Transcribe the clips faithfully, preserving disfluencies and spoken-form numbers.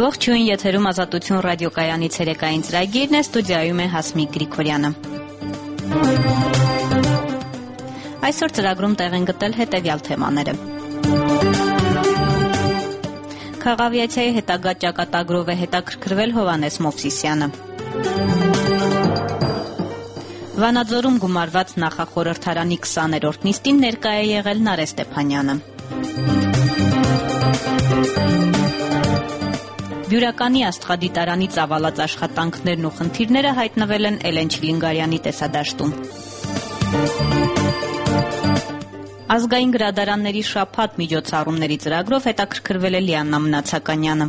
Ողջույն, եթերում Ազատություն ռադիոկայանի ցերեկային ծրագիրն է, ստուդիայում է Հասմիկ Գրիգորյանը։ Այսօր ծրագրում տեղ են գտել հետևյալ թեմաները։ Քաղավիացիայի հետագա ճակատագրով է հետաքրքրվել Հովհաննես Մովսիսյանը։ Վանաձորում գումարված նախախորհրդարանի քսաներորդ նիստին ներկա է եղել Նարէ Ստեփանյանը։ Բյուրականի աստղադիտարանի ծավալած աշխատանքներն ու խնդիրները հայտնվել են Էլեն Չիլինգարյանի տեսադաշտում։ Ազգային գրադարանների շաբաթ միջոցառումների ծրագրով հետաքրքրվել է Լիաննա Մնացականյանը։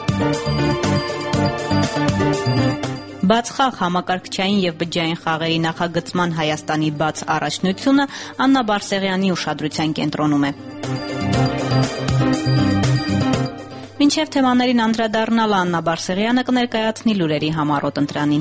Բացխաղ համակարգչային և բջջային խաղերի նախագծման Հայաստանի բաց առաջնությունը Աննա Բարսեղյանի ուշադրության կենտրոնում է։ Մինչև թեմաներին անդրադառնալը Աննա Բարսեղյանը կներկայացնի լուրերի համառոտ ընտրանին։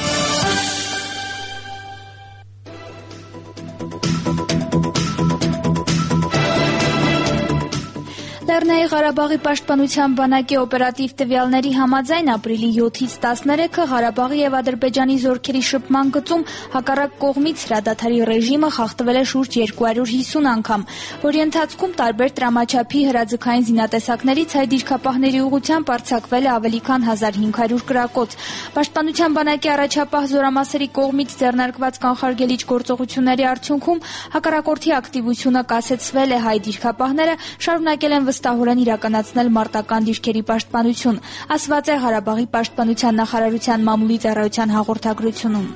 Լեռնային Ղարաբաղի պաշտպանության բանակի օպերատիվ տվյալների համաձայն ապրիլի յոթից տասներեքը Ղարաբաղի և Ադրբեջանի զորքերի շփման գծում հակառակ կողմից հրադադարի ռեժիմը խախտվել է շուրջ երկու հարյուր հիսուն անգամ, որի ընթացքում տարբեր տրամաչափի հրաձգային զինատեսակներից հայ դիրքապահների ուղղությամբ արձակվել է ավելի քան հազար հինգ հարյուր կրակոց։ Պաշտպանության բանակի առաջապահ զորամասերի կողմից ձեռնարկված կանխարգելիչ գործողությունների արդյունքում հակառակորդի ակտիվությունը կասեցվել է, հայ դիրքապահները շարունակել են վստահորեն իրականացնել մարտական դիրքերի պաշտպանություն, ասված է Ղարաբաղի պաշտպանության նախարարության մամուլի ծառայության հաղորդագրությունում։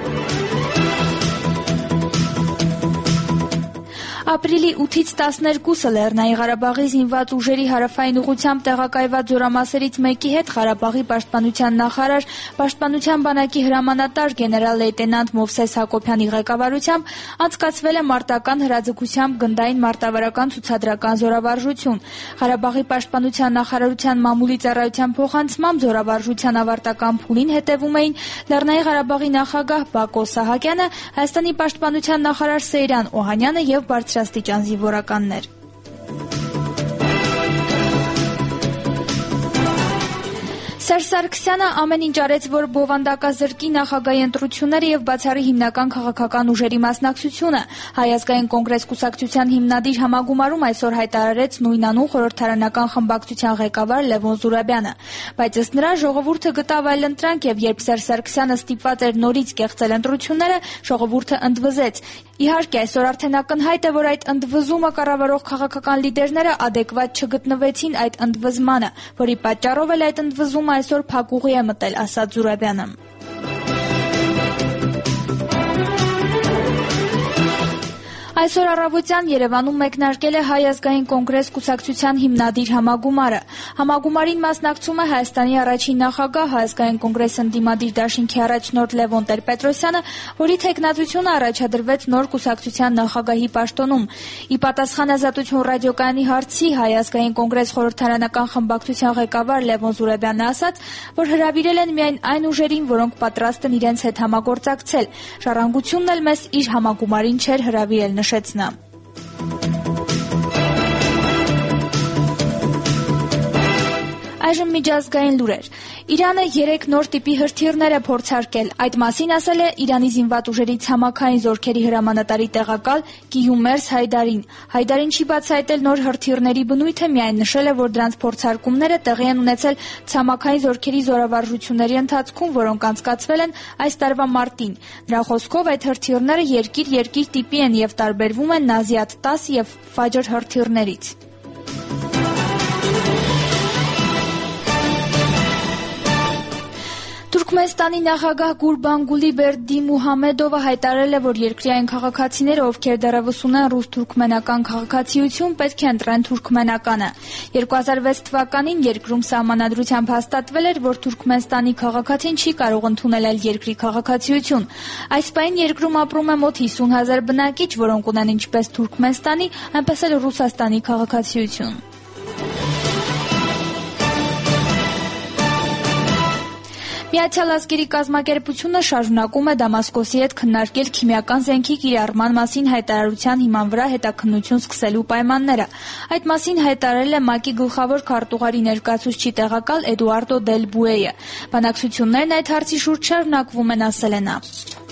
Ապրիլի ութից տասներկուսը Լեռնային Ղարաբաղի զինված ուժերի հարավային ուղղությամբ տեղակայված զորամասերից մեկի հետ Ղարաբաղի պաշտպանության նախարար, պաշտպանության բանակի հրամանատար գեներալ-լեյտենանտ Մովսես Հակոբյանի ղեկավարությամբ անցկացվել է մարտական հրաձգությամբ գնդային մարտավարական ցուցադրական զորավարժություն։ Ղարաբաղի պաշտպանության նախարարության մամուլի ծառայության փոխանցմամբ զորավարժության ավարտական փուլին հետևում էին Լեռնային Ղարաբաղի նախագահ Բակո Սահակյանը, Հայաստանի պաշտպանության նախարար Սեյրան Օհանյանը և բարձրաստիճան զինվորականներ։ Սերժ Սարգսյանը ամեն ինչ արեց, որ բովանդակազրկի նախագահի ընտրությունները և բացառի հիմնական քաղաքական ուժերի մասնակցությունը։ Հայ ազգային կոնգրես կուսակցության հիմնադիր համագումարում այսօր հայտարարեց նույնանուն խորհրդարանական խմբակցության ղեկավար Լևոն Զուրաբյանը։ Բայց ըստ նրա ժողովուրդը գտավ այլընտրանք և երբ Սերժ Սարգսյանը ստիպված էր նորից կեղծել ընտրությունները, ժողովուրդը ընդվզեց։ Իհարկե, այսօր արդեն ակնհայտ է, որ այդ ընդվզումը կառավարող քաղաքական լիդերները ադեկվատ չգտնվեցին այդ ընդվզմանը, որի պատճառով էլ այդ ընդվզումը այսօր փակուղի է մտել, ասաց Զուրաբյանը։ Այսօր առավոտյան Երևանում մեկնարկել է Հայ ազգային կոնգրես կուսակցության հիմնադիր համագումարը։ Համագումարին մասնակցում է Հայաստանի առաջին նախագահ, Հայ ազգային կոնգրես ընդդիմադիր դաշինքի առաջնորդ Լևոն Տեր-Պետրոսյանը, որի թեկնածությունը առաջադրվեց նոր կուսակցության նախագահի պաշտոնում։ Ի պատասխան Ազատություն ռադիոկայանի հարցի Հայ ազգային կոնգրես խորհրդարանական խմբակցության ղեկավար Լևոն Զուրաբյանն ասաց, որ հրավիրել են միայն այն ուժերին, որոնք պատրաստ են իրենց հետ համագործակցել։ Ժառանգությունն էլ մեզ իր համագումարին չէր հրավիրել, նշեց նա։ Այժմ միջազգային լուրեր։ Իրանը երեք նոր տիպի հրթիռներ է փորձարկել։ Այդ մասին ասել է Իրանի զինված ուժերի ցամաքային զորքերի հրամանատարի տեղակալ Կիյումերս Հայդարին։ Հայդարին չի բացահայտել նոր հրթիռների բնույթը, միայն նշել է, որ դրանց փորձարկումները տեղի են ունեցել ցամաքային զորքերի զորավարժությունների ընթացքում, որոնք անցկացվել են այս տարվա մարտին։ Նրա խոսքով այդ հրթիռները երկիր-երկիր տիպի են և տարբերվում են Նազիաթ տասը և Ֆաջր հրթիռներից։ Թուրքմենստանի նախագահ Գուրբանգուլի Բերդիմուհամեդովը հայտարարել է, որ երկրի այն քաղաքացիները, ովքեր դեռևս ունեն ռուս-թուրքմենական քաղաքացիություն, պետք է ընտրեն թուրքմենականը։ երկու հազար վեց թվականին երկրում սահմանադրությամբ հաստատվել էր, որ Թուրքմենստանի քաղաքացին չի կարող ընդունել այլ երկրի քաղաքացիություն։ Այս պահին երկրում ապրում է մոտ հիսուն հազար բնակիչ, որոնք ունեն ինչպես Թուրքմենստանի, այնպես էլ Ռուսաստանի քաղաքացիություն։ Միացյալ ազգերի կազմակերպությունը շարունակում է Դամասկոսի հետ քննարկել քիմիական զենքի կիրառման մասին հայտարարության հիման վրա հետաքննություն սկսելու պայմանները։ Այդ մասին հայտարարել է ՄԱԿ-ի գլխավոր քարտուղարի ներկայացուցիչ տեղակալ Էդուարդո Դել Բուեյը։ Բանակցություններն այդ հարցի շուրջ շարունակվում են, ասել է նա։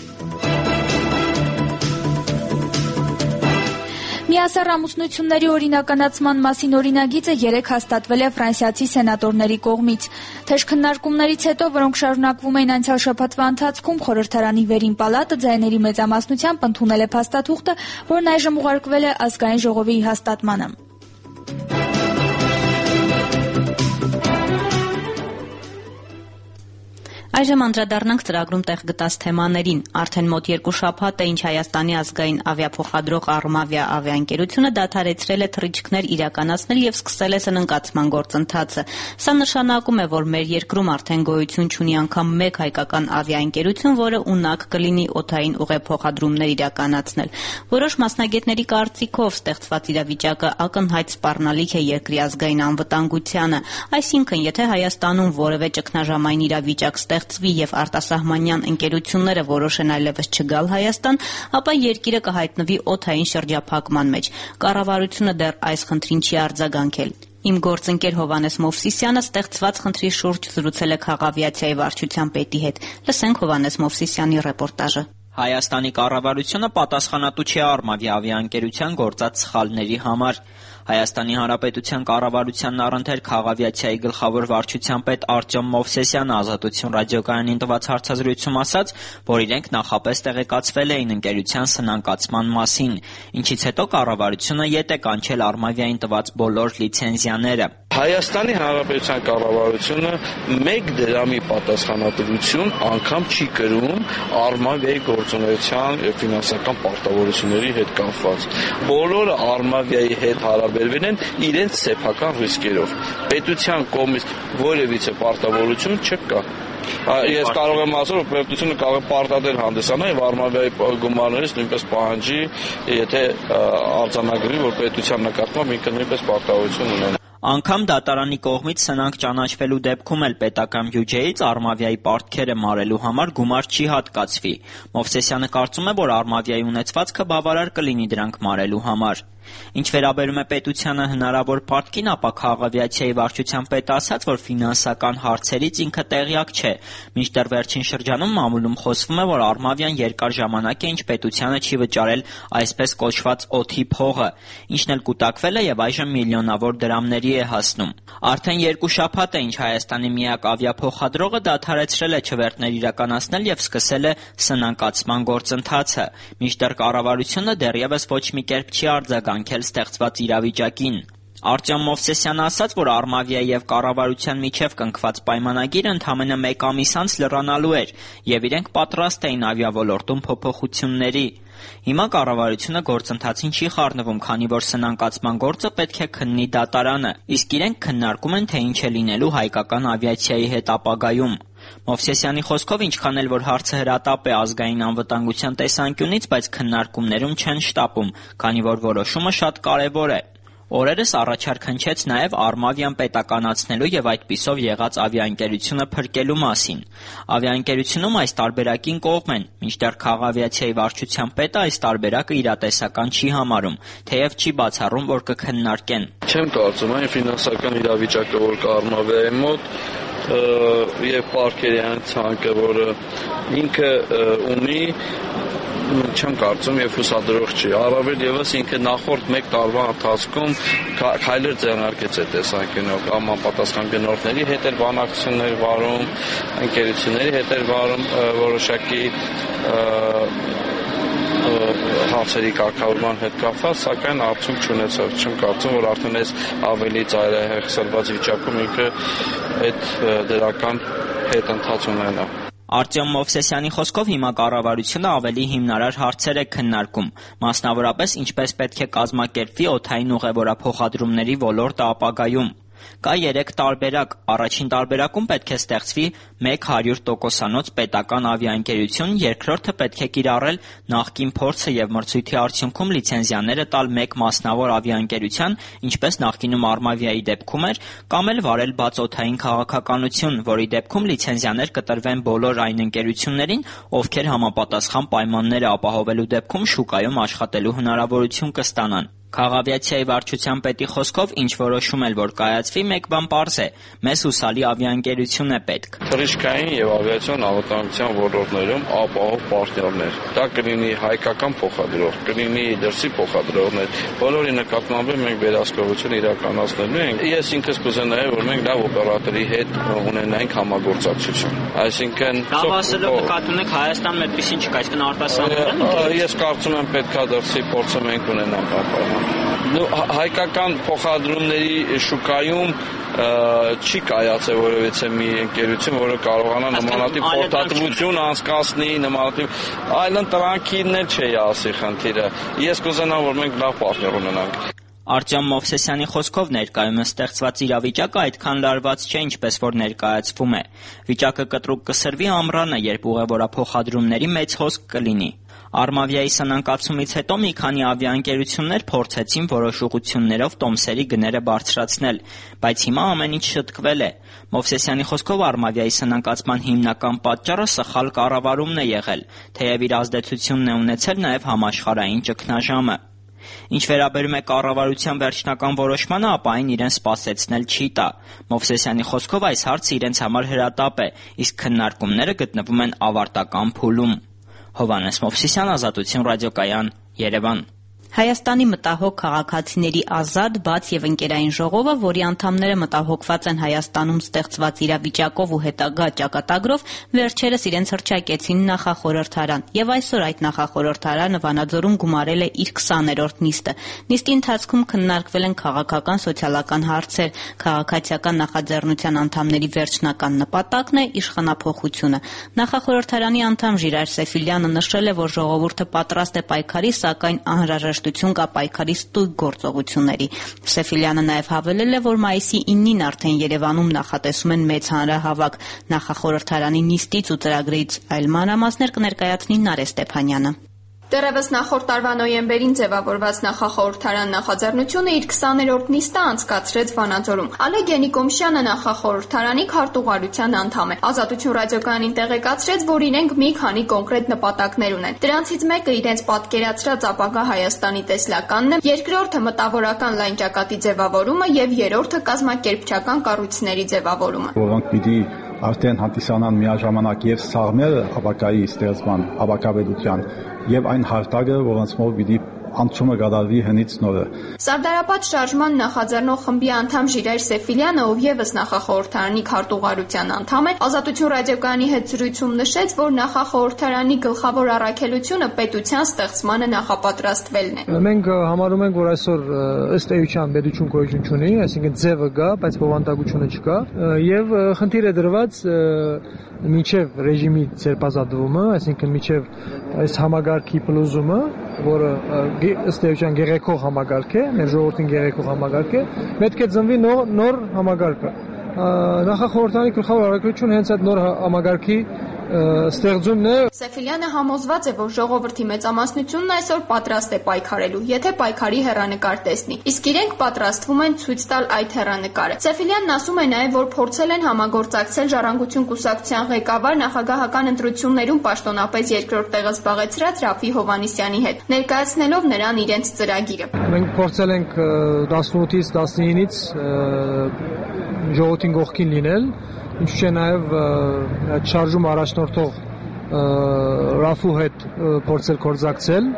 Միասեռ ամուսնությունների օրինականացման մասին օրինագիծը երեկ հաստատվել է ֆրանսիացի սենատորների կողմից։ Թեժ քննարկումներից հետո, որոնք շարունակվում էին անցյալ շաբաթվա ընթացքում, խորհրդարանի վերին պալատը ձայների մեծամասնությամբ ընդունել է փաստաթուղթը, որն այժմ ուղարկվել է ազգային ժողովի հաստատմանը։ Այժմ անդրադառնանք ծրագրում տեղ գտած թեմաներին։ Արդեն մոտ երկու շաբաթ է, ինչ Հայաստանի ազգային ավիափոխադրող Արմավիա ավիաընկերությունը դադարեցրել է թռիչքներ իրականացնել եւ սկսել է սննկացման գործընթացը։ Սա նշանակում է, որ մեր երկրում արդեն գոյություն չունի անգամ մեկ հայկական ավիաընկերություն, որը ունակ կլինի օդային ուղեփոխադրումներ իրականացնել։ Որոշ մասնագետների կարծիքով ստեղծված իրավիճակը ակնհայտ սպառնալիք է երկրի ազգային անվտանգությանը։ Այսինքն, եթե Հայաստանում որևէ ճգնաժամային իրավիճակ ստեղծվի եւ արտասահմանյան ընկերությունները որոշեն այլևս չգալ Հայաստան, ապա երկիրը կհայտնվի օդային շրջափակման մեջ։ Կառավարությունը դեռ այս խնդրին չի արձագանքել։ Իմ գործընկեր Հովհաննես Մովսիսյանը ստեղծված խնդրի շուրջ զրուցել է Քաղավիացիայի վարչության պետի հետ։ Լսենք Հովհաննես Մովսիսյանի ռեպորտաժը։ Հայաստանի կառավարությունը պատասխանատու չէ Արմավիա ավիաընկերության գործած սխալների համար։ Հայաստանի Հանրապետության կառավարությանն առընթեր Քաղավիացիայի գլխավոր վարչության պետ Արտյոմ Մովսեսյանը Ազատություն ռադիոկայանին տված հարցազրույցում ասաց, որ իրենք նախապես տեղեկացվել էին ընկերության սնանկացման մասին, ինչից հետո կառավարությունը ետ է կանչել Արմավիային տված բոլոր լիցենզիաները։ Հայաստանի Հանրապետության կառավարությունը մեկ դրամի պատասխանատվություն անգամ չի կրում Արմավիայի գործունեության եւ ֆինանսական պարտավորությունների հետ կապված։ Բոլորը Արմավիայի հետ հարաբերվել են իրենց սեփական ռիսկերով։ Պետության կողմից որևիցե պարտավորություն չկա։ Ես կարող եմ ասել, որ պետությունը կարող է պարտադիր հանդիսանալ եւ Արմավիայի գումարներից նույնպես պահանջի, եթե արձանագրի, որ պետության նկատմամբ ինքը նույնպես պարտավորություն ունենա։ Անգամ դատարանի կողմից սնանկ ճանաչվելու դեպքում էլ պետական բյուջեից Արմավիայի պարտքերը մարելու համար գումար չի հատկացվի։ Մովսեսյանը կարծում է, որ Արմավիայի ունեցվածքը բավարար կլինի դրանք մարելու համար։ Ինչ վերաբերում է պետությանը հնարավոր պարտքին, ապա Քաղավիացիայի վարչության պետը ասաց, որ ֆինանսական հարցերից ինքը տեղյակ չէ, մինչդեռ վերջին շրջանում մամուլում խոսվում է, որ Արմավիան երկար ժամանակ է, ինչ պետությանը չի վճարել այսպես կոչված օդի փողը, ինչն էլ կուտակվել է եւ այժմ միլիոնավոր դրամների է հասնում։ Արդեն երկու շաբաթ է, ինչ Հայաստանի միակ ավիափոխադրողը դադարեցրել է չվերթներ իրականացնել եւ սկսել է սնանկացման գործընթացը, մինչդեռ կառավարությունը դեռևս ոչ մի կերպ չի արձագանքել ստեղծված իրավիճակին։ Արտյոմ Մովսեսյանը ասաց, որ Արմավիայի եւ կառավարության միջև կնքված պայմանագիրը ընդամենը մեկ ամիս անց լրանալու էր եւ իրենք պատրաստ էին ավիաոլորտում փոփոխությունների։ Հիմա կառավարությունը գործընթացին չի խառնվում, քանի որ սնանկացման գործը պետք է քննի դատարանը, իսկ իրենք քննարկում են, թե ինչ է լինելու հայկական ավիացիայի հետ ապագայում։ Մովսեսյանի խոսքով, ինչքան էլ որ հարցը հրատապ է ազգային անվտանգության տեսանկյունից, բայց քննարկումներում չեն շտապում, քանի որ որոշումը շատ կարևոր է։ Օրերս առաջարկ հնչեց նաև Արմավիան պետականացնելու եւ այդպիսով եղած ավիաընկերությունը փրկելու մասին։ Ավիաընկերությունում այս տարբերակին կողմ են, մինչդեռ Քաղավիացիայի վարչության պետը այս տարբերակը իրատեսական չի համարում, թեև չի բացառում, որ կքննարկեն։ Չեմ կարծում, այն ֆինանսական իրավիճակը, որ կա Արմավիայի մոտ, եւ պարքերի այն ցանկը, որը ինքը ունի, չեմ կարծում եւ հուսադրող չի։ Առավել եւս ինքը նախորդ մեկ տարվա ընթացքում քայլեր ձեռնարկեց այդ տեսանկյունով, համապատասխան գնորդների հետ էր բանակցություններ վարում, ընկերությունների հետ էր վարում որոշակի հարցերի կարգավորման հետ կապված, սակայն արդյունք չունեցավ։ Չեմ կարծում, որ արդեն այս ավելի ծայրահեղսրված վիճակում ինքը այդ դրական հետընթաց ունենա։ Արտյոմ Մովսեսյանի խոսքով հիմա կառավարությունը ավելի հիմնարար հարցեր է քննարկում, մասնավորապես ինչպես պետք է կազմակերպվի օդային ուղևորափոխադրումների ոլորտը ապագայում։ Կա երեք տարբերակ։ Առաջին տարբերակում պետք է ստեղծվի մեկ հարյուր տոկոսանոց պետական ավիաընկերություն, երկրորդը պետք է կիրառել նախկին փորձը եւ մրցույթի արդյունքում լիցենզիաները տալ մեկ մասնավոր ավիաընկերության, ինչպես նախկինում Արմավիայի դեպքում էր, կամ էլ վարել բաց օդային քաղաքականություն, որի դեպքում լիցենզիաներ կտրվեն բոլոր այն ընկերություններին, ովքեր համապատասխան պայմանները ապահովելու դեպքում շուկայում աշխատելու հնարավորություն կստանան։ Քաղավիացիայի վարչության պետի խոսքով, ինչ որոշում էլ որ կայացվի, մեկ բան պարզ է՝ մեզ հուսալի ավիաընկերություն է պետք։ Թռիչքային եւ ավիացիոն անվտանգության ոլորտներում ապահով պարտներներ։ Դա կլինի հայկական փոխադրող, կլինի դրսի փոխադրողներ։ Բոլորի նկատմամբ մենք վերահսկողություն իրականացնելու ենք։ Ես ինքս կուզենայի, որ մենք լավ օպերատորի հետ ունենայինք համագործակցություն։ Այսինքն Լավ ասելով նկատի ունեք Հայաստան այդպեսին չկա, այսինքն արտասահմանյան։ Ես կարծում եմ պետքա դրսի փորձը մենք ունենանք ապահովում։ Հայկական փոխադրումների շուկայում չի կայացել որևէ մի ընկերություն, որը կարողանա նմանատիպ փոխադրություն անցկացնի, նմանատիպ այլն տրանքին էլ չի ասի խնդիրը։ Ես կուզենամ, որ մենք լավ պարտներ ունենանք։ Արտյոմ Մովսեսյանի խոսքով ներկայումս ստեղծված իրավիճակը այդքան լարված չէ, ինչպես որ ներկայացվում է։ Վիճակը կտրուկ կսրվի ամռանը, երբ ուղևորափոխադրումների մեծ հոսք կլինի։ Արմավիայի սնանկացումից հետո մի քանի ավիաընկերություններ փորձեցին որոշ ուղղություններով տոմսերի գները բարձրացնել, բայց հիմա ամեն ինչ շտկվել է։ Մովսեսյանի խոսքով Արմավիայի սնանկացման հիմնական պատճառը սխալ կառավարումն է եղել, թեև իր ազդեցությունն է ունեցել նաև համաշխարհային ճգնաժամը։ Ինչ վերաբերում է կառավարության վերջնական որոշմանը, ապա այն իրեն սպասեցնել չի տա։ Մովսեսյանի խոսքով այս հարցը իրենց համար հրատապ է, իսկ քննարկումները գտնվում են ավարտական փուլում։ Հովհաննես Մովսիսյան, Ազատություն ռադիոկայան, Երևան։ Հայաստանի մտահոգ քաղաքացիների ազատ, բաց եւ ընկերային ժողովը, որի անդամները մտահոգված են Հայաստանում ստեղծված իրավիճակով ու հետագա ճակատագրով, վերջերս իրենց հռչակեցին նախախորհրդարան, եւ այսօր այդ նախախորհրդարանը Վանաձորում գումարել է իր քսաներորդ նիստը։ Նիստի ընթացքում քննարկվել են քաղաքական, սոցիալական հարցեր, քաղաքացիական նախաձեռնության անդամների վերջնական նպատակն է իշխանափոխությունը։ Նախախորհրդարանի անդամ Ժիրայր Սեֆիլյանը նշել է, որ ժողովուրդը պատրաստ է պայքարի, սակայն անհրաժեշտություն կա պայքարի ստույգ գործողությունների։ Սեֆիլյանը նաև հավելել է, որ մայիսի իննին արդեն Երևանում նախատեսում են մեծ հանրահավաք։ Նախախորհրդարանի նիստից ու ծրագրից այլ մանրամասներ կներկայացնի Նարէ Ստեփանյանը։ Դեռևս նախորդ տարվա նոյեմբերին ձևավորված նախախորհրդարան նախաձեռնությունը իր քսաներորդ նիստը անցկացրեց Վանաձորում։ Ալեկ Ենիկոմշյանը նախախորհրդարանի քարտուղարության անդամ է։ Ազատություն ռադիոկայանին տեղեկացրեց, որ իրենք մի քանի կոնկրետ նպատակներ ունեն։ Դրանցից մեկը իրենց պատկերացրած ապագա Հայաստանի տեսլականն է, երկրորդը մտավորական լայն ճակատի ձևավորումը եւ երրորդը կազմակերպչական կառույցների ձևավորումը։ Որոնք պիտի արդեն հանդիսանան միաժամանակ եւ սաղմերը ապակայի ստեղծման ապակավետության եւ այն հարտակը, որոնց մոտ պիտի անցումը կատարվի հնից նորը։ Սարդարապատ շարժման նախաձեռնող խմբի անդամ Ժիրայր Սեֆիլյանը, ով եւս նախախորհրդարանի քարտուղարության անդամ է, Ազատություն ռադիոկայանի հետ զրույցում նշեց, որ նախախորհրդարանի գլխավոր առաքելությունը պետության ստեղծմանը նախապատրաստվելն է։ Մենք համարում ենք, որ այսօր ըստ էության պետություն գոյություն չունի, այսինքն ձևը կա, բայց բովանդակությունը չկա, եւ խնդիրը դրված միջև ռեժիմի ձերբազատվումը, այսինքն միջև այս համագարկի փլուզումը, որը ըստ էության գերեքող համագարկ է, մեր ժողովրդին գերեքող համագարկ է, պետք է ծնվի նոր, նոր համագարկը։ Նախախորհրդարանի գլխավոր առաքելությունը հենց այդ նոր համագարկի ստեղծումն է։ Սեֆիլյանը համոզված է, որ ժողովրդի մեծամասնությունն այսօր պատրաստ է պայքարելու, եթե պայքարի հեռանկար տեսնի, իսկ իրենք պատրաստվում են ցույց տալ այդ հեռանկարը։ Սեֆիլյանն ասում է նաև, որ փորձել են համագործակցել Ժառանգություն կուսակցության ղեկավար նախագահական ընտրություններում պաշտոնապես երկրորդ տեղը զբաղեցրած Ռաֆի Հովհաննիսյանի հետ, ներկայացնելով նրան իրենց ծրագիրը։ Մենք փորձել ենք տասնութից տասնինից ժողովրդին կողքին լինել, ինչ չէ նաև այդ շարժում առաջնորդող Ռաֆու հետ փորձել կորձակցել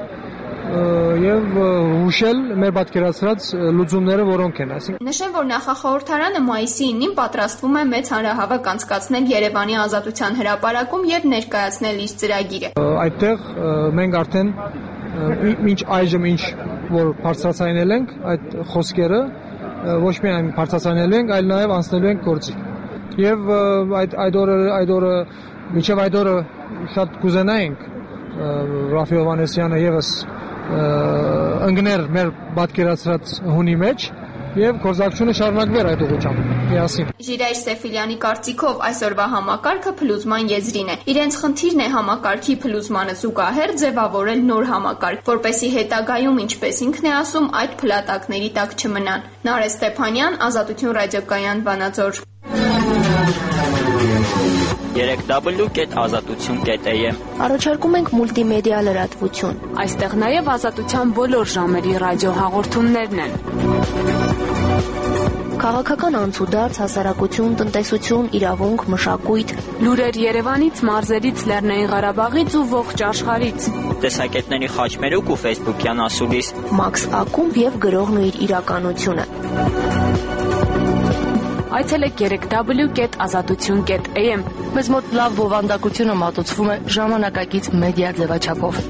եւ հուշել մեր պատկերացրած լուծումները, որոնք են, այսինքն նշեմ, որ նախախորհրդարանը մայիսի իննին պատրաստվում է մեծ հանրահավաք անցկացնել Երևանի Ազատության հրապարակում եւ ներկայացնել իր ծրագիրը։ Այդտեղ մենք արդեն ինչ այժմ ինչ որ բարձրացնել ենք այդ խոսքերը, ոչ միայն բարձրացնել ենք, այլ նաեւ անցնելու ենք գործի։ Եվ այդ այդ օրը այդ օրը միջև այդ օրը շատ կուզենայինք Ռաֆի Հովհաննիսյանը եւս ընկներ մեր պատկերացրած հունի մեջ եւ գործակցությունը շարունակվեր այդ ուղղությամբ միասին։ Ժիրայր Սեֆիլյանի կարծիքով այսօրվա համակարգը փլուզման եզրին է։ Իրենց խնդիրն է համակարգի փլուզմանը զուգահեռ ձևավորել նոր համակարգ, որպեսզի հետագայում, ինչպես ինքն է ասում, այդ փլատակների տակ չմնան։ Նարէ Ստեփանյան, Ազատություն ռադիոկայան, Վանաձոր։ երեք դաբլյու կետ ազատություն կետ է ե Առաջարկում ենք մուլտիմեդիա լրատվություն։ Այստեղ նաև ազատության բոլոր ժամերի ռադիոհաղորդումներն են։ Քաղաքական անցուդարձ, հասարակություն, տնտեսություն, իրավունք, մշակույթ, լուրեր Երևանից, մարզերից, Լեռնային Ղարաբաղից ու ողջ աշխարհից։ Տեսակետների խաչմերուկ ու ֆեյսբուքյան ասուլիս։ Մաքս Ակումբ եւ գրողն ու իր իրականությունը։ Այցելեք երեք դաբլյու կետ ազատություն կետ է ե Մեզ մոտ լավ բովանդակությունը մատուցվում է ժամանակակից մեդիա ձևաչափով։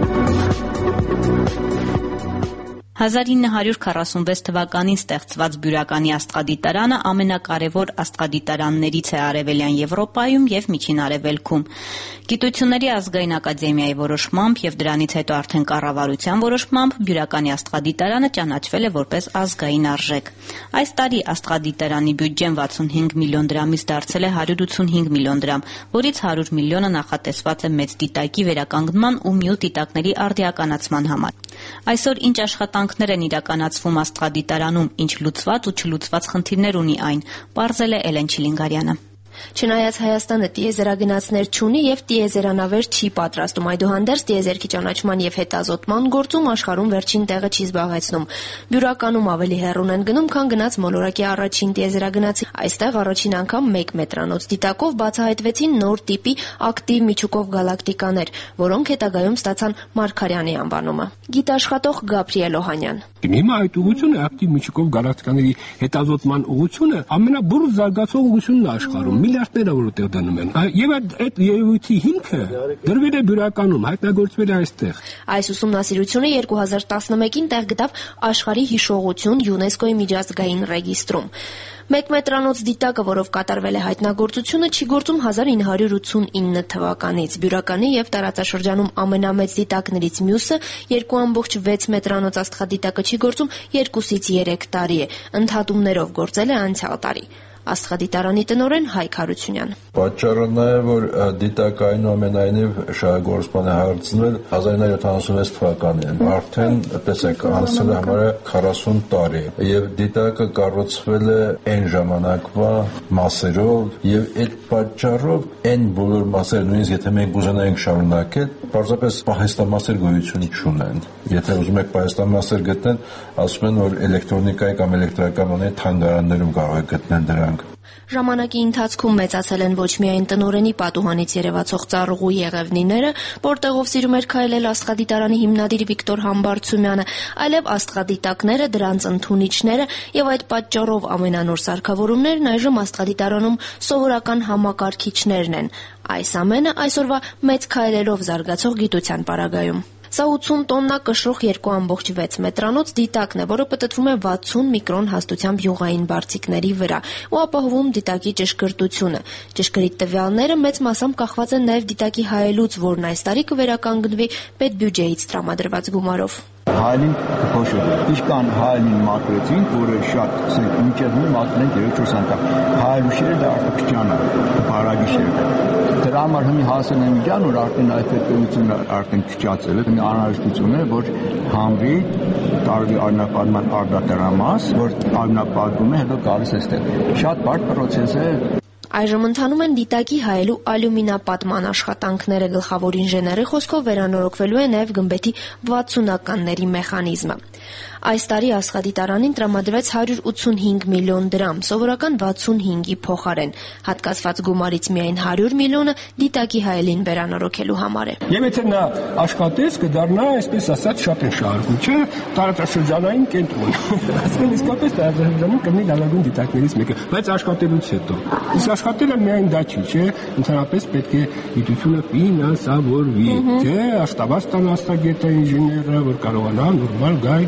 հազար ինը հարյուր քառասունվեց թվականին ստեղծված Բյուրականի աստղադիտարանը ամենակարևոր աստղադիտարաններից է Արևելյան Եվրոպայում եւ Միջին Արևելքում։ Գիտությունների ազգային ակադեմիայի որոշմամբ եւ դրանից հետո արդեն կառավարության որոշմամբ Բյուրականի աստղադիտարանը ճանաչվել է որպես ազգային արժեք։ Այս տարի աստղադիտարանի բյուջեն վաթսունհինգ միլիոն դրամից դարձել է հարյուր ութսունհինգ միլիոն դրամ, որից հարյուր միլիոնը նախատեսված է մեծ դիտակի վերականգնման ու մյուս դիտակների արդիականացման համար։ Այսօր ինչ աշխատանքներ են իրականացվում աստղադիտարանում, ինչ լուծված ու չլուծված խնդիրներ ունի այն, պարզել է Էլեն Չիլինգարյանը։ Չնայած Հայաստանը տիեզերագնացներ չունի եւ տիեզերանավեր չի պատրաստում, այդուհանդերձ տիեզերքի ճանաչման եւ հետազոտման գործում աշխարհում վերջին տեղը չի զբաղեցնում։ Բյուրականում ավելի հեռուն են գնում, քան գնաց մոլորակի առաջին տիեզերագնացի։ Այստեղ առաջին անգամ մեկ մետրանոց դիտակով բացահայտվեցին նոր տիպի ակտիվ միջուկով գալակտիկաներ, որոնք հետագայում ստացան Մարգարյանի անվանումը։ Գիտաշխատող Գաբրիել Օհանյան։ Հիմա այդ ուղղությունը ակտիվ միջուկով գալակտիկաների հետազոտման ուղղությունը ամենաբուրձ զարգացող ուղղությունն է աշխարհում։ Միլիարդները որտեղ դնում են։ Եվ այդ երևույթի հիմքը դրվել է Բյուրականում, հայտնագործվել է այստեղ։ Այս ուսումնասիրությունը երկու հազար տասնմեկին տեղ գտավ աշխարհի հիշողություն ՅՈՒՆԵՍԿՕ-ի միջազգային ռեգիստրում։ Մեկ մետրանոց դիտակը, որով կատարվել է հայտնագործությունը, չի գործում հազար ինը հարյուր ութսունինը թվականից։ Բյուրականի եւ տարածաշրջանում ամենամեծ դիտակներից մյուսը երկու ամբողջ վեց մետրանոց աստղադիտակը չի գործում երկուսից երեք տարի է։ Ընդհատումներով գործել է անցյալ տարի։ Աստղադիտարանի տնօրեն Հայկ Հարությունյան։ Պատճառը նա է, որ դիտակը այնուամենայնիվ շահագործման է հարցնել հազար ինը հարյուր յոթանասունվեց թվականին։ Արդեն, տեսեք, անցել է համարյա քառասուն տարի, եւ դիտակը կառուցվել է այն ժամանակվա մասերով, եւ այդ պատճառով այն բոլոր մասերը, նույնիսկ եթե մենք ուզենայինք շարունակել, պարզապես պահեստամասեր գոյություն չունեն։ Եթե ուզում եք պահեստամասեր գտնել, ասում են, որ էլեկտրոնիկայի կամ էլեկտրական անե թանգարաններում կարող եք գտնել դրանք։ Ժամանակի ընթացքում մեծացել են ոչ միայն տնօրենի պատուհանից երևացող ծառուղու եղևնիները, որտեղով սիրում էր քայլել աստղադիտարանի հիմնադիր Վիկտոր Համբարձումյանը, այլև աստղադիտակները, դրանց ընդունիչները եւ այդ պատճառով ամենանոր սարքավորումներն այժմ աստղադիտարանում սովորական համակարգիչներն են։ Այս ամենը այսօրվա մեծ քայլերով զարգացող գիտության պարագայում։ Սա ութսուն տոննա կշռող երկու ամբողջ վեց մետրանոց դիտակն է, որը պտտվում է վաթսուն միկրոն հաստությամբ յուղային բարձիկների վրա ու ապահովում դիտակի ճշգրտությունը։ Ճշգրիտ տվյալները մեծ մասամբ կախված են նաև դիտակի հայելուց, որն այս տարի կվերականգնվի պետբյուջեից տրամադրված գումարով։ Հայելին փոշը իշքան հայելին մաքրեցին, որը շատ մինչև մի մաքրեն երեք-չորս անգամ։ Հայելուշերը դա արդյոք է, բարագիշերը։ Դրա համար հիմի հասել են միջան, որ արդեն այդ պետությունը արդեն քչացել է, անհրաժեշտություն է, որ հանվի տարվի արյունապատման արդյունատարամաս, որ արյունապատվում է, հետո գալիս է այստեղ։ Շատ բարդ պրոցես է։ Այժմ ընթանում են դիտակի հայելու ալյումինապատման աշխատանքները, գլխավոր ինժեների խոսքով վերանորոգվելու է նաև գմբեթի վաթսունականների մեխանիզմը։ Այս տարի աստղադիտարանին տրամադրվեց հարյուր ութսունհինգ միլիոն դրամ, սովորական վաթսունհինգի փոխարեն։ Հատկացված գումարից միայն հարյուր միլիոնը դիտակի հայելին վերանորոգելու համար է։ Եվ եթե նա աշխատեց, կդառնա, այսպես ասած, շատ են շահարկում, չէ՞, տարածաշրջանային կենտրոն։ Ասեն իսկապես տարածաշրջանում կլինի լավագույն դիտակներից մեկը, բայց աշխատելուց հետո։ Իսկ աշխատելը միայն դա չի, չէ՞, ընդհանրապես պետք է գիտությունը ֆինանսավորվի, թե աշտաբաստան աստղագետը ինժեները, որ կարողանա նորմալ գայ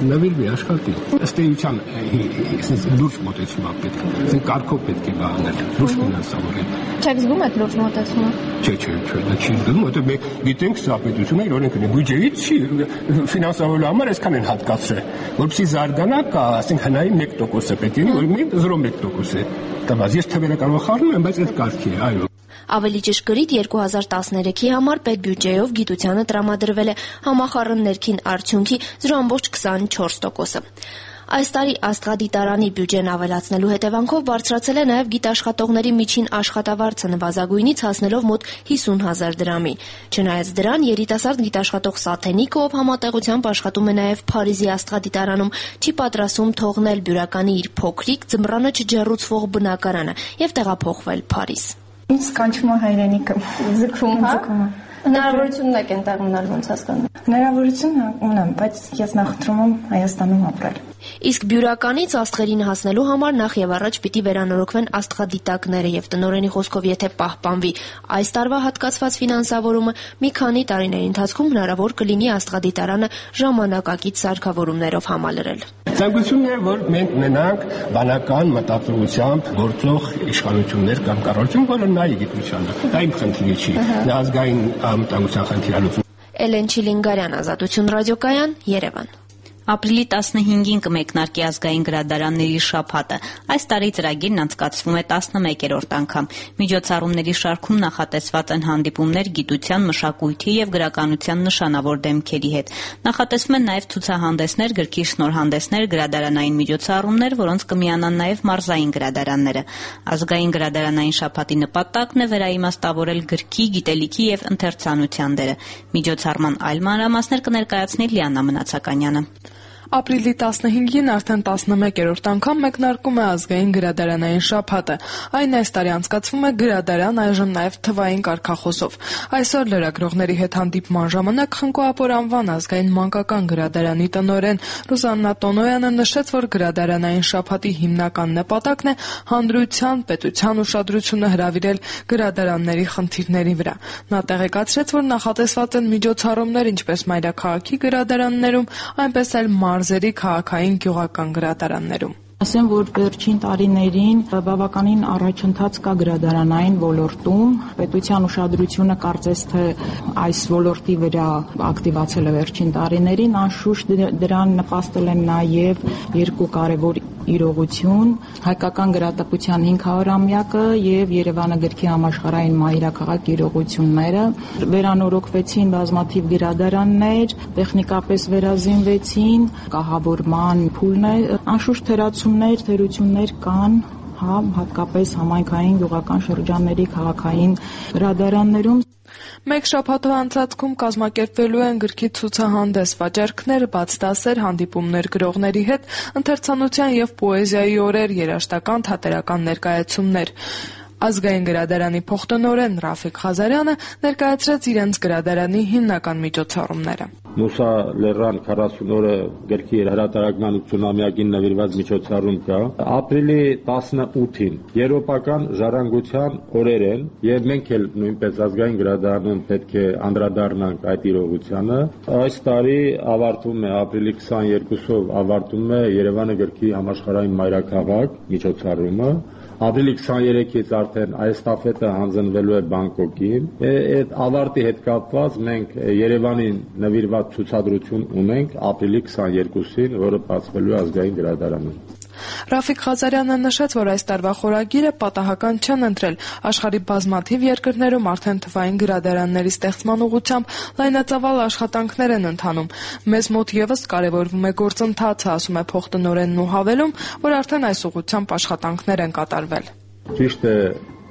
նվիրվի աշխատի։ Ըստ էության այսպես լուրջ մոտեցում պետք է, այսինքն կարգով պետք է բանել, լուրջ ֆինանսավորել։ Չեք զգում այդ լուրջ մոտեցումը։ Չէ, չէ, չէ, դա չի զգում, որտեղ մենք գիտենք սա պետությունը իր օրենքն է, բյուջեից չի ֆինանսավորելու համար այսքան են հատկացրել, որովհետեւ զարգանա կա, այսինքն հնայի մեկ տոկոսը պետք է, որ մենք զրո մեկ տոկոս է։ Դա բաց ես թվերը կարող խառնում եմ, բայց այդ կարգի է, այո։ Ավելի ճշգրիտ երկու հազար տասներեքի համար պետբյուջեով գիտությանը տրամադրվել է համախառն ներքին արդյունքի զրո կόμma քսանչորս տոկոսը։ Այս տարի Աստղադիտարանի բյուջեն ավելացնելու հետևանքով բարձրացել է նաև գիտաշխատողների միջին աշխատավարձը նվազագույնից հասնելով մոտ հիսուն հազար դրամի։ Չնայած դրան, երիտասարդ գիտաշխատող Սաթենիկը, ով համատեղությամբ աշխատում է նաև Փարիզի Աստղադիտարանում, չի պատրաստվում թողնել բյուրականի իր փոքրիկ, ձմռանը չջեռուցվող բնակարանը եւ տեղափոխվել Փարիզ։ Ինձ կանչում է հայրենիքը, զգում, զգում։ Հնարավորությունն եք այնտեղ մնալ, ոնց հասկանում։ Հնարավորություն ունեմ, բայց ես նախընտրում եմ Հայաստանում ապրել։ Իսկ բյուրականից աստղերին հասնելու համար նախ եւ առաջ պիտի վերանորոգվեն աստղադիտակները եւ տնօրենի խոսքով եթե պահպանվի այս տարվա հատկացված ֆինանսավորումը, մի քանի տարիների ընթացքում հնարավոր կլինի աստղադիտարանը ժամանակակից սարքավորումներով համալրել։ Ցանկությունն է, որ մենք ունենանք բանական մտածողությամբ գործող իշխանություններ կամ կառավարություն, որը նայի գիտությանը։ Դա իմ խնդիրը չի։ Դա ազգային անվտանգության խնդիր է։ Էլեն Չիլինգարյան, Ազատություն ռադիոկայան, Երևան։ Ապրիլի տասնհինգին կմեկնարկի ազգային գրադարանների շաբաթը։ Այս տարի ծրագիրն անցկացվում է տասնմեկերորդ անգամ։ Միջոցառումների շարքում նախատեսված են հանդիպումներ գիտության, մշակույթի եւ գրականության նշանավոր դեմքերի հետ։ Նախատեսվում են նաեւ ցուցահանդեսներ, գրքի շնորհանդեսներ, գրադարանային միջոցառումներ, որոնց կմիանան նաեւ մարզային գրադարանները։ Ազգային գրադարանային շաբաթի նպատակն է վերաիմաստավորել գրքի, գիտելիքի եւ ընթերցանության դերը։ Միջոցառման այլ մանրամասներ կներկայացնի Լիանա Մնացականյանը։ Ապրիլի տասնհինգին արդեն տասնմեկերորդ անգամ մեկնարկում է ազգային գրադարանային շաբաթը։ Այն այս տարի անցկացվում է գրադարան, այժմ նաև թվային կարգախոսով։ Այսօր լրագրողների հետ հանդիպման ժամանակ Խնկո-Ապոր անվան ազգային մանկական գրադարանի տնօրեն Ռուզաննա Տոնոյանը նշեց, որ գրադարանային շաբաթի հիմնական նպատակն է հանրության, պետության ուշադրությունը հրավիրել գրադարանների խնդիրների վրա։ Նա տեղեկացրեց, որ նախատեսված են միջոցառումներ ինչպես մայրաքաղաքի գրադարաններում, այնպես էլ մարզերի քաղաքային գյուղական գրադարաններում։ Ասեմ, որ վերջին տարիներին բավականին առաջընթաց կա գրադարանային ոլորտում, պետության ուշադրությունը կարծես թե այս ոլորտի վրա ակտիվացել է վերջին տարիներին, անշուշտ դրան նպաստել են նաև երկու կարևոր իրողություն, հայկական գրատպության հինգ հարյուրամյակը եւ Երևանը գրքի համաշխարհային մայրաքաղաք իրողությունները, վերանորոգվեցին բազմաթիվ գրադարաններ, տեխնիկապես վերազինվեցին, կահավորման փուլն է, անշուշտ թերացումներ, թերություններ կան, հա, հատկապես համայնքային գյուղական շրջանների քաղաքային գրադարաններում։ Մեկ շաբաթվա ընթացքում կազմակերպվելու են գրքի ցուցահանդես, վաճառքներ, բաց դասեր, հանդիպումներ գրողների հետ, ընթերցանության եւ պոեզիայի օրեր, երաժշտական, թատերական ներկայացումներ։ Ազգային գրադարանի փոխտնօրեն Ռաֆիկ Ղազարյանը ներկայացրեց իրենց գրադարանի հիմնական միջոցառումները։ Մուսա Լեռան քառասուն օրը գրքի հրատարակման ութսունամյակին նվիրված միջոցառում կա։ Ապրիլի տասնութին եվրոպական ժառանգության օրեր են եւ մենք էլ նույնպես ազգային գրադարանում պետք է անդրադառնանք այդ իրողությանը։ Այս տարի ավարտվում է ապրիլի քսաներկուսով ավարտվում է Երևանը գրքի համաշխարհային մայրաքաղաք միջոցառումը։ Ապրիլի քսաներեքից արդեն այս ստաֆետը հանձնվելու է Բանգկոկին։ Այդ ավարտի հետ կապված մենք Երևանին նվիրված ցուցադրություն ունենք ապրիլի քսաներկուսին, որը բացվելու է ազգային գրադարանում։ Ռաֆիկ Ղազարյանը նշեց, որ այս տարվա խորագիրը պատահական չեն ընտրել։ Աշխարհի բազմաթիվ երկրներում արդեն թվային գրադարանների ստեղծման ուղղությամբ լայնածավալ աշխատանքներ են ընթանում։ Մեզ մոտ եւս կարևորվում է գործընթացը, ասում է փոխտնօրենն ու հավելում, որ արդեն այս ուղղությամբ աշխատանքներ են կատարվել։ Ճիշտ է,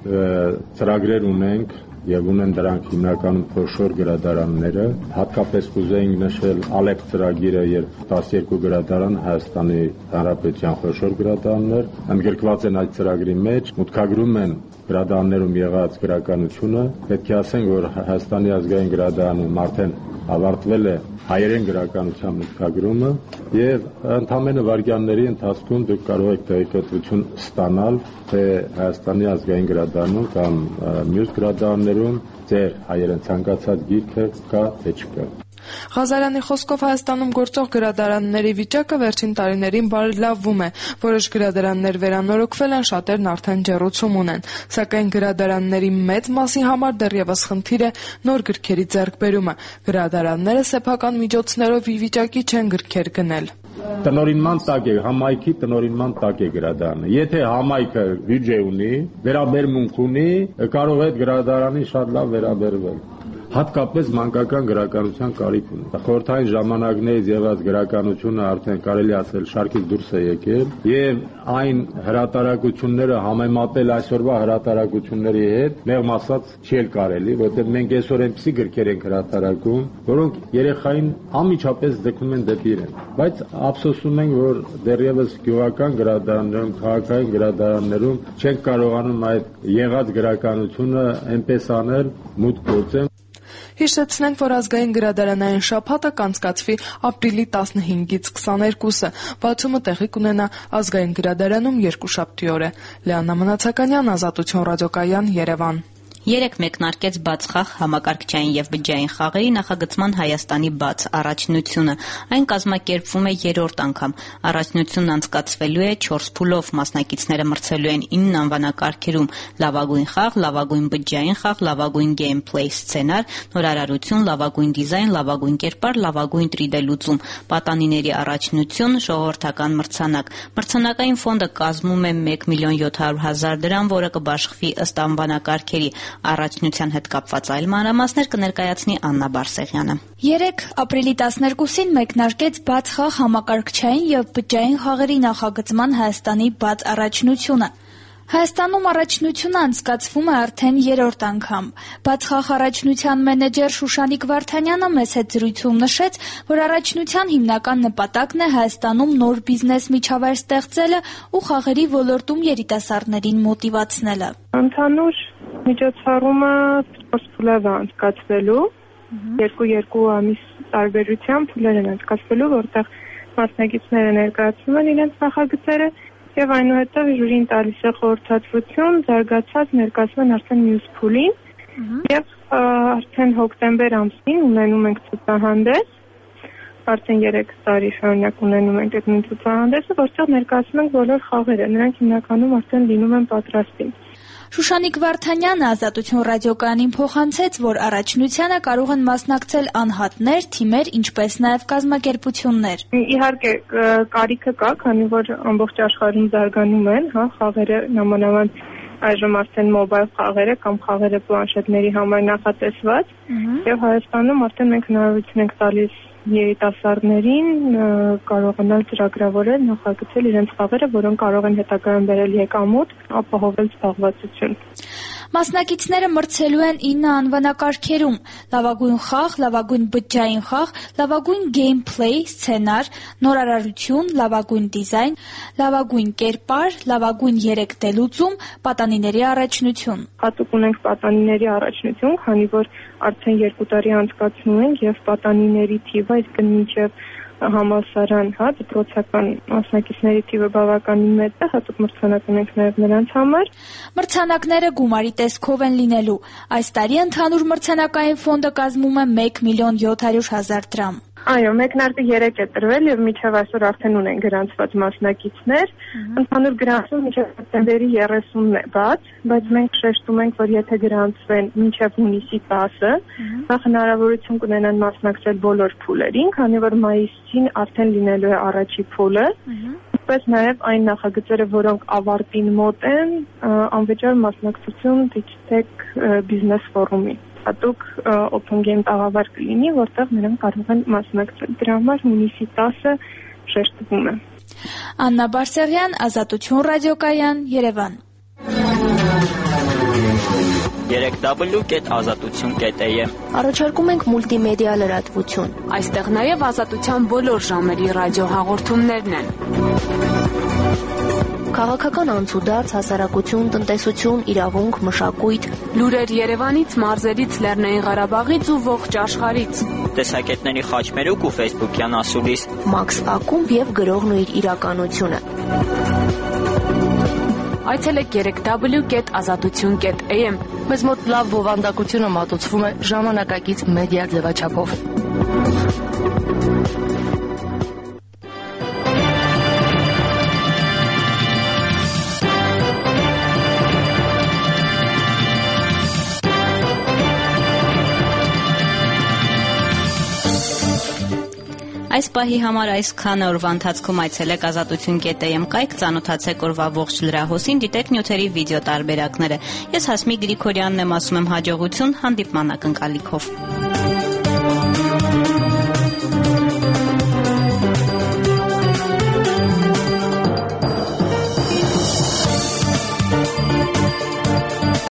ծրագրեր ունենք եւ ունեն դրանք հիմնականում խոշոր գրադարանները, հատկապես կուզեինք նշել Ալեպ ծրագիրը, երբ տասներկու գրադարան Հայաստանի Հանրապետության խոշոր գրադարաններ ընդգրկված են այդ ծրագրի մեջ, մուտքագրում են գրադարաններում եղած գրականությունը։ Պետք է ասենք, որ Հայաստանի ազգային գրադարանում արդեն ավարտվել է հայերեն գրականության մուտքագրումը եւ ընդամենը վայրկյանների ընթացքում դուք կարող եք տեղեկատվություն ստանալ, թե Հայաստանի ազգային գրադարանում կամ մյուս գրադարաններում ձեր հայերեն ցանկացած գիրքը կա թե չկա։ Ղազարյանի խոսքով Հայաստանում գործող գրադարանների վիճակը վերջին տարիներին բարելավվում է։ Որոշ գրադարաններ վերանորոգվել են, շատերն արդեն ջեռուցում ունեն, սակայն գրադարանների մեծ մասի համար դեռևս խնդիր է նոր գրքերի ձեռքբերումը։ Գրադարանները սեփական միջոցներով ի վիճակի չեն գրքեր գնել։ Տնօրինման տակ է, համայնքի տնօրինման տակ է գրադարանը։ Եթե համայնքը բյուջե ունի, վերաբերմունք ունի, կարող է այդ գրադարանի շատ լավ վերաբերվել։ Հատկապես մանկական գրականության կարիք ունի։ Խորհրդային ժամանակներից եղած գրականությունը արդեն կարելի ասել շարքից դուրս է եկել, եւ այն հրատարակությունները համեմատել այսօրվա հրատարակությունների հետ, մեղմ ասած, չի էլ կարելի, որովհետեւ մենք այսօր այնպիսի գրքեր ենք հրատարակում, որոնք երեխային անմիջապես ձգում են դեպի իրեն։ Բայց ափսոսում ենք, որ դեռևս գյուղական գրադարաններում, քաղաքային գրադարաններում չենք կարողանում այդ եղած գրականությունը այնպես անել, մուտք գործել։ Հիշեցնենք, որ ազգային գրադարանային շաբաթը կանցկացվի ապրիլի տասնհինգից քսաներկուսը։ Բացումը տեղի կունենա ազգային գրադարանում երկուշաբթի օրը։ Լիաննա Մնացականյան, Ազատություն ռադիոկայան, Երևան։ Երեկ մեկնարկեց բաց խաղ համակարգչային եւ բջջային խաղերի նախագծման Հայաստանի բաց առաջնությունը։ Այն կազմակերպվում է երրորդ անգամ։ Առաջնությունն անցկացվելու է չորս փուլով, մասնակիցները մրցելու են ինը անվանակարգերում՝ լավագույն խաղ, լավագույն բջջային խաղ, լավագույն գեյմփլեյ սցենար, նորարարություն, լավագույն դիզայն, լավագույն կերպար, լավագույն տրի դե լուծում, պատանիների առաջնություն, ժողովրդական մրցանակ։ Մրցանակային ֆոնդը կազմում է մեկ միլիոն յոթ հարյուր հազար դրամ, որը կբաշխվի ըստ անվանակարգերի։ Առաջնության հետ կապված այլ մանրամասներ կներկայացնի Աննա Բարսեղյանը։ Երեկ ապրիլի տասներկուսին մեկնարկեց բաց խաղ համակարգչային եւ բջջային խաղերի նախագծման Հայաստանի բաց առաջնությունը։ Հայաստանում առաջնությունը անցկացվում է արդեն երրորդ անգամ։ Բաց խաղ առաջնության մենեջեր Շուշանիկ Վարդանյանը մեծ հետ զրույցում նշեց, որ առաջնության հիմնական նպատակն է Հայաստանում նոր բիզնես միջավայր ստեղծելը ու խաղերի ոլորտում երիտասարդներին մոտիվացնելը։ Ընդհանուր միջոցառումը չորս փուլով է անցկացվելու, երկու-երկու ամիս տարբերությամբ փուլեր են անցկացվելու, որտեղ մասնակիցները ներկայացնում են իրենց նախագծերը եւ այնուհետեւ ժյուրին տալիս է խորհրդատվություն, զարգացած ներկայացում են արդեն մյուս փուլին եւ արդեն հոկտեմբեր ամսին ունենում ենք ցուցահանդես, արդեն երեք տարի շարունակ ունենում ենք այդ նույն ցուցահանդեսը, որտեղ ներկայացնում ենք բոլոր խաղերը, նրանք հիմնականում արդեն լինում են պատրաստին։ Շուշանիկ Վարդանյանը Ազատություն ռադիոկայանին փոխանցեց, որ առաջնությանը կարող են մասնակցել անհատներ, թիմեր, ինչպես նաև կազմակերպություններ։ Իհարկե կարիքը կա, քանի որ ամբողջ աշխարհում զարգանում են, հա, խաղերը նամանավանդ այժմ արդեն մոբայլ խաղերը կամ խաղերը պլանշետների համար նախատեսված, եւ Հայաստանում արդեն մենք հնարավորություն ենք տալիս երիտասարդներին կարողանալ ծրագրավորել, նախագծել իրենց խաղերը, որոնք կարող են հետագայում բերել եկամուտ, ապահովել զբաղվածություն։ Մասնակիցները մրցելու են ինը անվանակարգերում՝ լավագույն խաղ, լավագույն բջջային խաղ, լավագույն գեյմփլեյ սցենար, նորարարություն, լավագույն դիզայն, լավագույն կերպար, լավագույն երեք դե լուծում, պատանիների առաջնություն։ Հատուկ ունենք պատանիների առաջնություն, քանի որ արդեն երկու տարի անցկացնում ենք եւ պատանիների թիվը իսկ մինչեւ համալսարան, հա, դպրոցական մասնակիցների թիվը բավականին մեծ է, հատուկ մրցանակ ունենք նաև նրանց համար։ Մրցանակները գումարի տեսքով են լինելու։ Այս տարի ընդհանուր մրցանակային ֆոնդը կազմում է մեկ միլիոն յոթ հարյուր հազար դրամ։ Այո, մեկնարկը երեք է տրվել եւ մինչեւ այսօր արդեն ունեն գրանցված մասնակիցներ։ Ընդհանուր գրանցումը մինչեւ սեպտեմբերի երեսունն է բաց, բայց մենք շեշտում ենք, որ եթե գրանցվեն մինչեւ հունիսի տասը, նա հնարավորություն կունենան մասնակցել բոլոր փուլերին, քանի որ մայիսին արդեն լինելու է առաջի փուլը։ Ինչպես նաև այն նախագծերը, որոնք ավարտին մոտ են, անվճար մասնակցություն Digitech Business Forum-ի։ Հատուկ open game տաղավար կլինի, որտեղ նրանք կարող են մասնակցել։ Դրա համար հունիսի տասը շեշտվում է։ Աննա Բարսեղյան, Ազատություն ռադիոկայան, Երևան։ երեք w կետ ազատություն կետ a m Առաջարկում ենք մուլտիմեդիա լրատվություն։ Այստեղ նաև ազատության բոլոր ժամերի ռադիոհաղորդումներն են։ Քաղաքական անցուդարձ, հասարակություն, տնտեսություն, իրավունք, մշակույթ, լուրեր Երևանից, մարզերից, Լեռնային Ղարաբաղից ու ողջ աշխարհից։ Տեսակետների խաչմերուկ ու Facebook-յան ասուլիս։ Max Ակումբ եւ գրողն ու իր իրականությունը։ Այցելեք երեք w կետ ազատություն կետ a m Մեզ մոտ լավ բովանդակությունը մատուցվում է ժամանակակից մեդիա ձևաչափով։ Այս պահի համար այսքան օրվա ընթացքում այցելեք ազատություն կետ է էմ կայք, ծանոթացեք օրվա ողջ լրահոսին, դիտեք նյութերի վիդեո տարբերակները։ Ես Հասմիկ Գրիգորյանն եմ ասում եմ հաջողություն, հանդիպման ակնկալիքով։